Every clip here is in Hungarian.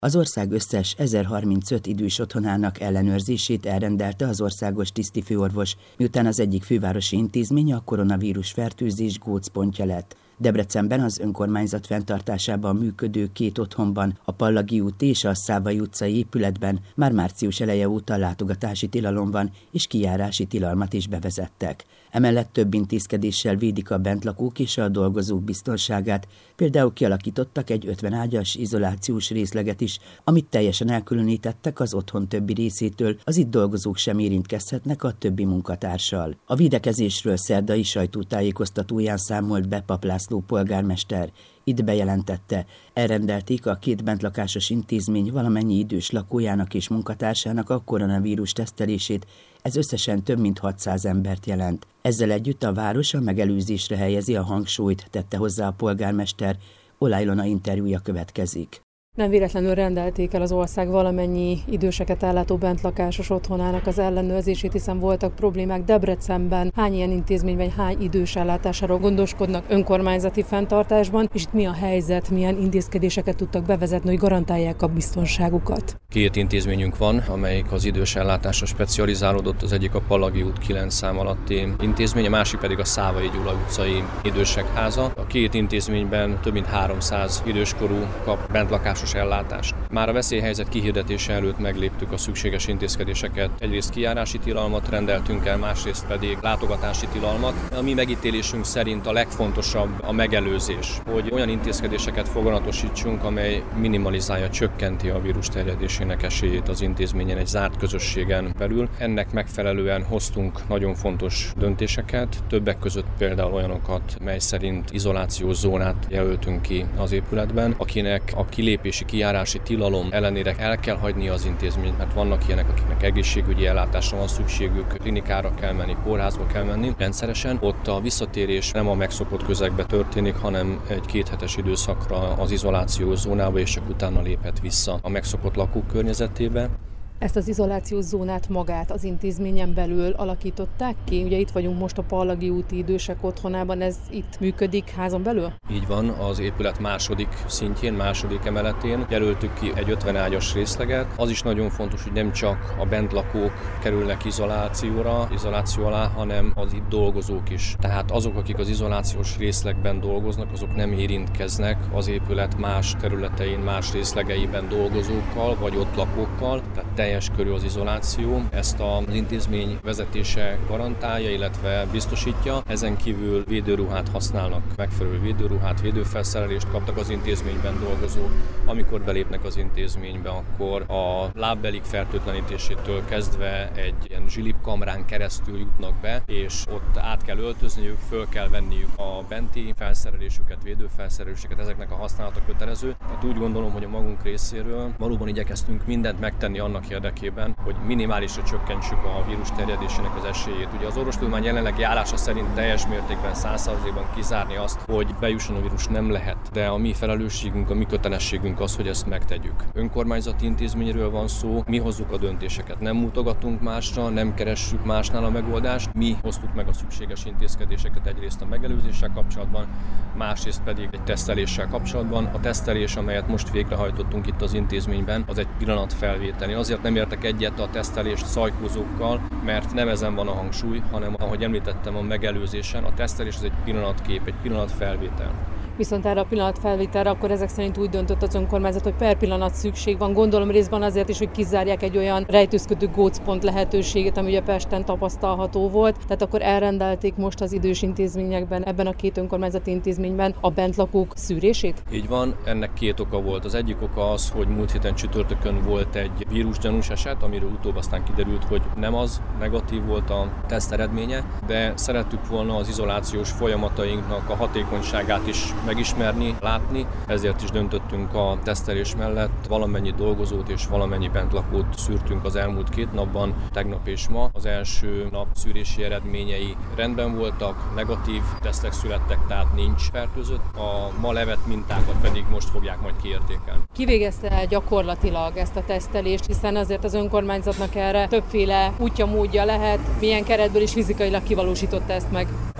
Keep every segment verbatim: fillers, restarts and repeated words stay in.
Az ország összes ezerharmincöt idős otthonának ellenőrzését elrendelte az országos tisztifőorvos, miután az egyik fővárosi intézmény a koronavírus fertőzés gócpontja lett. Debrecenben az önkormányzat fenntartásában működő két otthonban, a Pallagi úti és a Szávai utcai épületben már március eleje óta látogatási tilalom van, és kijárási tilalmat is bevezettek. Emellett több intézkedéssel védik a bentlakók és a dolgozók biztonságát, például kialakítottak egy ötven ágyas izolációs részleget is, amit teljesen elkülönítettek az otthon többi részétől, az itt dolgozók sem érintkezhetnek a többi munkatársal. A védekezésről szerdai sajtótájékoztatóján számolt be Papp László polgármester. Itt bejelentette, elrendelték a két bentlakásos intézmény valamennyi idős lakójának és munkatársának a koronavírus tesztelését, ez összesen több mint hatszáz embert jelent. Ezzel együtt a város a megelőzésre helyezi a hangsúlyt, tette hozzá a polgármester. Oláh Ilona interjúja következik. Nem véletlenül rendelték el az ország valamennyi időseket ellátó bentlakásos otthonának az ellenőrzését, hiszen voltak problémák Debrecenben. Hány ilyen intézményben, hány idős ellátásáról gondoskodnak önkormányzati fenntartásban, és itt mi a helyzet, milyen intézkedéseket tudtak bevezetni, hogy garantálják a biztonságukat? Két intézményünk van, amelyik az idős ellátásra specializálódott, az egyik a Pallagi út kilenc szám alatti intézmény, a másik pedig a Szávai Gyula utcai idősek háza. A két intézményben több mint háromszáz időskorú kap bentlakásos ellátást. Már a veszélyhelyzet kihirdetése előtt megléptük a szükséges intézkedéseket. Egyrészt kijárási tilalmat rendeltünk el, másrészt pedig látogatási tilalmat. A mi megítélésünk szerint a legfontosabb a megelőzés, hogy olyan intézkedéseket foganatosítsunk, amely minimalizálja, csökkenti a vírus terjedésének esélyét az intézményen egy zárt közösségen belül. Ennek megfelelően hoztunk nagyon fontos döntéseket, többek között például olyanokat, mely szerint izolációs zónát jelöltünk ki az épületben, akinek a kilépés kijárási tilalom ellenére el kell hagyni az intézményt, mert vannak ilyenek, akiknek egészségügyi ellátásra van szükségük, klinikára kell menni, kórházba kell menni rendszeresen. Ott a visszatérés nem a megszokott közegbe történik, hanem egy kéthetes időszakra az izolációs zónába, és csak utána léphet vissza a megszokott lakókörnyezetébe. Ezt az izolációs zónát magát az intézményen belül alakították ki? Ugye itt vagyunk most a Pallagi úti idősek otthonában, ez itt működik házon belül? Így van, az épület második szintjén, második emeletén jelöltük ki egy ötven ágyas részleget. Az is nagyon fontos, hogy nem csak a bentlakók kerülnek izolációra, izoláció alá, hanem az itt dolgozók is. Tehát azok, akik az izolációs részlegben dolgoznak, azok nem érintkeznek az épület más területein, más részlegeiben dolgozókkal, vagy ott lakókkal. Tehát teljes körű az izoláció, ezt az intézmény vezetése garantálja, illetve biztosítja. Ezen kívül védőruhát használnak, megfelelő védőruhát, védőfelszerelést kaptak az intézményben dolgozók. Amikor belépnek az intézménybe, akkor a lábbelik fertőtlenítésétől kezdve egy ilyen zsilipkamrán keresztül jutnak be, és ott át kell öltözniük, föl kell venniük a benti felszerelésüket, védőfelszerelésüket, ezeknek a használata kötelező. Hát úgy gondolom, hogy a magunk részéről valóban igyekeztünk mindent megtenni annak érdekében, hogy minimálisra csökkentsük a vírus terjedésének az esélyét. Ugye az orvostudomány jelenlegi állása szerint teljes mértékben, száz százalékban kizárni azt, hogy bejusson a vírus nem lehet, de a mi felelősségünk, a mi kötelességünk az, hogy ezt megtegyük. Önkormányzati intézményről van szó, mi hozzuk a döntéseket, nem mutogatunk másra, nem keressük másnál a megoldást, mi hoztuk meg a szükséges intézkedéseket egyrészt a megelőzéssel kapcsolatban, másrészt pedig egy teszteléssel kapcsolatban. A tesztelés, amelyet most végrehajtottunk itt az intézményben, az egy pillanatfelvétel. Én azért nem értek egyet a tesztelést szajkózókkal, mert nem ezen van a hangsúly, hanem ahogy említettem a megelőzésen, a tesztelés az egy pillanatkép, egy pillanatfelvétel. Viszont erre a pillanatfelvételre akkor ezek szerint úgy döntött az önkormányzat, hogy per pillanat szükség van. Gondolom részben azért is, hogy kizárják egy olyan rejtőzködő gócpont lehetőségét, ami ugye Pesten tapasztalható volt. Tehát akkor elrendelték most az idős intézményekben, ebben a két önkormányzati intézményben a bentlakók szűrését? Így van, ennek két oka volt. Az egyik oka az, hogy múlt héten csütörtökön volt egy vírusgyanús eset, amiről utóbb aztán kiderült, hogy nem az, negatív volt a teszt eredménye, de szerettük volna az izolációs folyamatainknak a hatékonyságát is megismerni, látni, ezért is döntöttünk a tesztelés mellett. Valamennyi dolgozót és valamennyi bentlakót szűrtünk az elmúlt két napban, tegnap és ma. Az első nap szűrési eredményei rendben voltak, negatív tesztek születtek, tehát nincs fertőzött. A ma levett mintákat pedig most fogják majd kiértékelni. Ki végezte el gyakorlatilag ezt a tesztelést, hiszen azért az önkormányzatnak erre többféle útja, módja lehet, milyen keretből is fizikailag kivalósította ezt meg?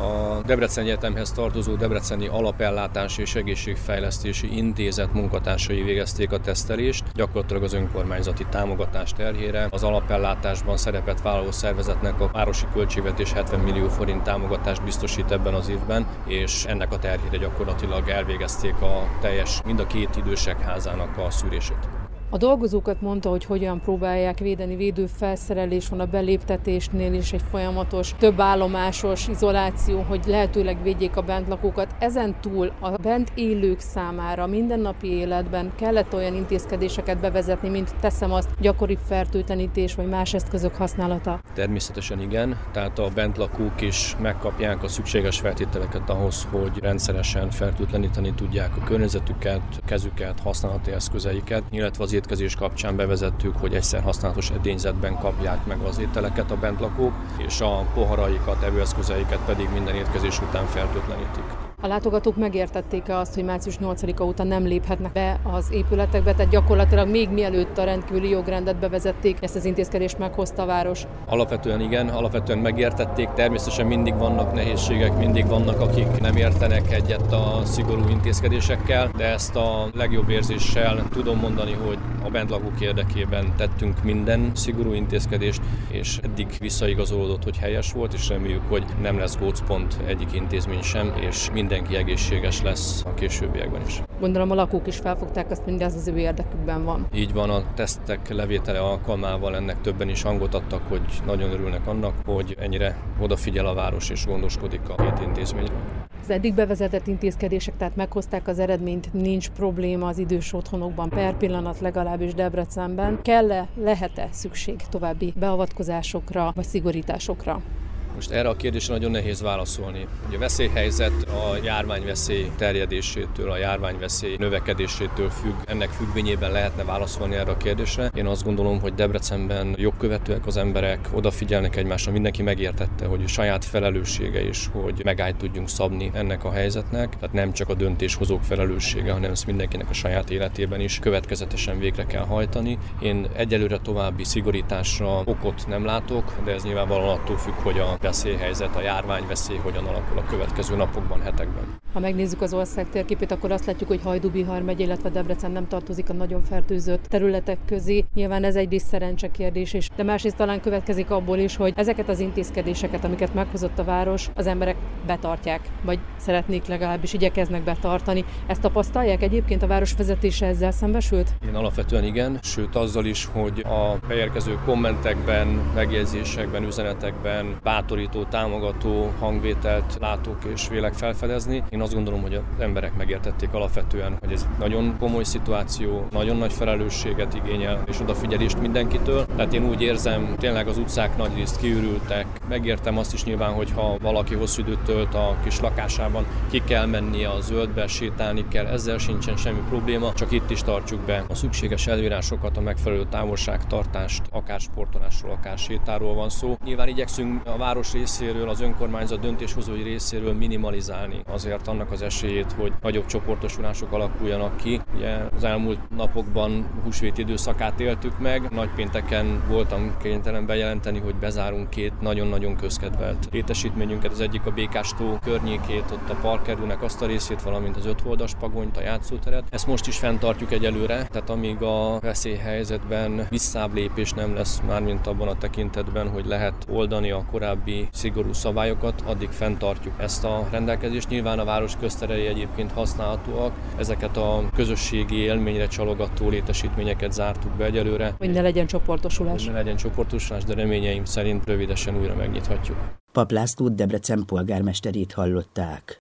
A Debreceni Egyetemhez tartozó Debreceni Alapellátási és Egészségfejlesztési Intézet munkatársai végezték a tesztelést, gyakorlatilag az önkormányzati támogatás terhére. Az alapellátásban szerepet vállaló szervezetnek a városi költségvetés hetven millió forint támogatást biztosít ebben az évben, és ennek a terhére gyakorlatilag elvégezték a teljes, mind a két idősek házának a szűrését. A dolgozókat mondta, hogy hogyan próbálják védeni, védőfelszerelés van a beléptetésnél is, egy folyamatos, több állomásos izoláció, hogy lehetőleg védjék a bentlakókat. Ezen túl a bent élők számára mindennapi életben kellett olyan intézkedéseket bevezetni, mint teszem azt, gyakori fertőtlenítés vagy más eszközök használata? Természetesen igen, tehát a bentlakók is megkapják a szükséges feltételeket ahhoz, hogy rendszeresen fertőtleníteni tudják a környezetüket, kezüket, használati eszközeiket, illetve az étkezés kapcsán bevezettük, hogy egyszer használatos edényzetben kapják meg az ételeket a bentlakók, és a poharaikat, evőeszközeiket pedig minden étkezés után fertőtlenítik. A látogatók megértették-e azt, hogy március nyolcadika óta nem léphetnek be az épületekbe, tehát gyakorlatilag még mielőtt a rendkívüli jogrendet bevezették, ezt az intézkedést meghozta a város? Alapvetően igen, alapvetően megértették, természetesen mindig vannak nehézségek, mindig vannak, akik nem értenek egyet a szigorú intézkedésekkel, de ezt a legjobb érzéssel tudom mondani, hogy a bentlakók érdekében tettünk minden szigorú intézkedést, és eddig visszaigazolódott, hogy helyes volt, és reméljük, hogy nem lesz gócpont egyik intézmény sem, és mindenki egészséges lesz a későbbiekben is. Gondolom a lakók is felfogták azt, mindez az ő érdekükben van. Így van, a tesztek levétele alkalmával ennek többen is hangot adtak, hogy nagyon örülnek annak, hogy ennyire odafigyel a város és gondoskodik a két intézményről. Az eddig bevezetett intézkedések, tehát meghozták az eredményt, nincs probléma az idős otthonokban, per pillanat legalábbis Debrecenben. Kell-e, lehet-e szükség további beavatkozásokra vagy szigorításokra? Most erre a kérdésre nagyon nehéz válaszolni. Ugye a veszélyhelyzet a járványveszély terjedésétől, a járványveszély növekedésétől függ. Ennek függvényében lehetne válaszolni erre a kérdésre. Én azt gondolom, hogy Debrecenben jogkövetőek az emberek, odafigyelnek egymásra, mindenki megértette, hogy a saját felelőssége is, hogy megállt tudjunk szabni ennek a helyzetnek. Tehát nem csak a döntéshozók felelőssége, hanem ezt mindenkinek a saját életében is következetesen végre kell hajtani. Én egyelőre további szigorításra okot nem látok, de ez nyilvánvalóan attól függ, hogy a veszélyhelyzet, a járványveszély hogyan alakul a következő napokban, hetekben. Ha megnézzük az ország térképét, akkor azt látjuk, hogy Hajdú-Bihar megye, illetve Debrecen nem tartozik a nagyon fertőzött területek közé. Nyilván ez egyrészt szerencse kérdés is, de másrészt talán következik abból is, hogy ezeket az intézkedéseket, amiket meghozott a város, az emberek betartják, vagy szeretnék legalábbis igyekeznek betartani. Ezt tapasztalják egyébként, a város vezetése ezzel szembesült? Én alapvetően igen, sőt azzal is, hogy a beérkező kommentekben, megjegyzésekben, üzenetekben bátorító, támogató hangvételt látok és vélek felfedezni. Én azt gondolom, hogy az emberek megértették alapvetően, hogy ez nagyon komoly szituáció, nagyon nagy felelősséget igényel és odafigyelést mindenkitől. Tehát én úgy érzem, tényleg az utcák nagyrészt kiürültek. Megértem azt is nyilván, hogy ha valaki hosszú időt tölt a kis lakásában, ki kell mennie a zöldbe, sétálni kell, ezzel sincsen semmi probléma, csak itt is tartsuk be a szükséges előírásokat, a megfelelő távolságtartást, akár sportolásról, akár sétáról van szó. Nyilván igyekszünk a város részéről, az önkormányzat döntéshozói részéről minimalizálni azért annak az esélyét, hogy nagyobb csoportosulások alakuljanak ki. Ugye az elmúlt napokban húsvét időszakát éltük meg, nagypénteken voltam kénytelen bejelenteni, hogy bezárunk két nagyon-nagyon közkedvelt létesítményünket, az egyik a Békástó környékét, ott a parkerűnek azt a részét, valamint az ötholdas pagonyt, a játszóteret. Ezt most is fenntartjuk egyelőre, tehát amíg a veszélyhelyzetben visszább lépés nem lesz, mármint abban a tekintetben, hogy lehet oldani a korábbi szigorú szabályokat, addig fenntartjuk ezt a rendelkezést. Nyilván a város közterei egyébként használhatóak. Ezeket a közösségi élményre csalogató létesítményeket zártuk be egyelőre. Hogy ne legyen csoportosulás. Hogy ne legyen csoportosulás, de reményeim szerint rövidesen újra megnyithatjuk. Pap Lászlót, Debrecen polgármesterét hallották.